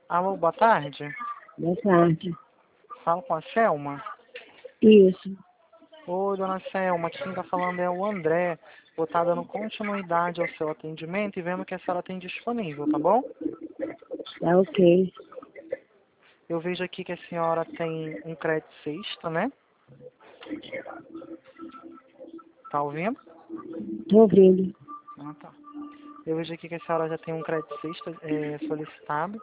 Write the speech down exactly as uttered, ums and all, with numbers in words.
Alô, boa tarde. Boa tarde. Falo com a Selma. Isso. Oi, dona Selma, quem está falando é o André. Vou estar dando continuidade ao seu atendimento e vendo o que a senhora tem disponível, tá bom? Tá ok. Eu vejo aqui que a senhora tem um crédito sexta, né? Tá ouvindo? Tô ouvindo. Ah, tá. Eu vejo aqui que a senhora já tem um crédito sexta é, solicitado.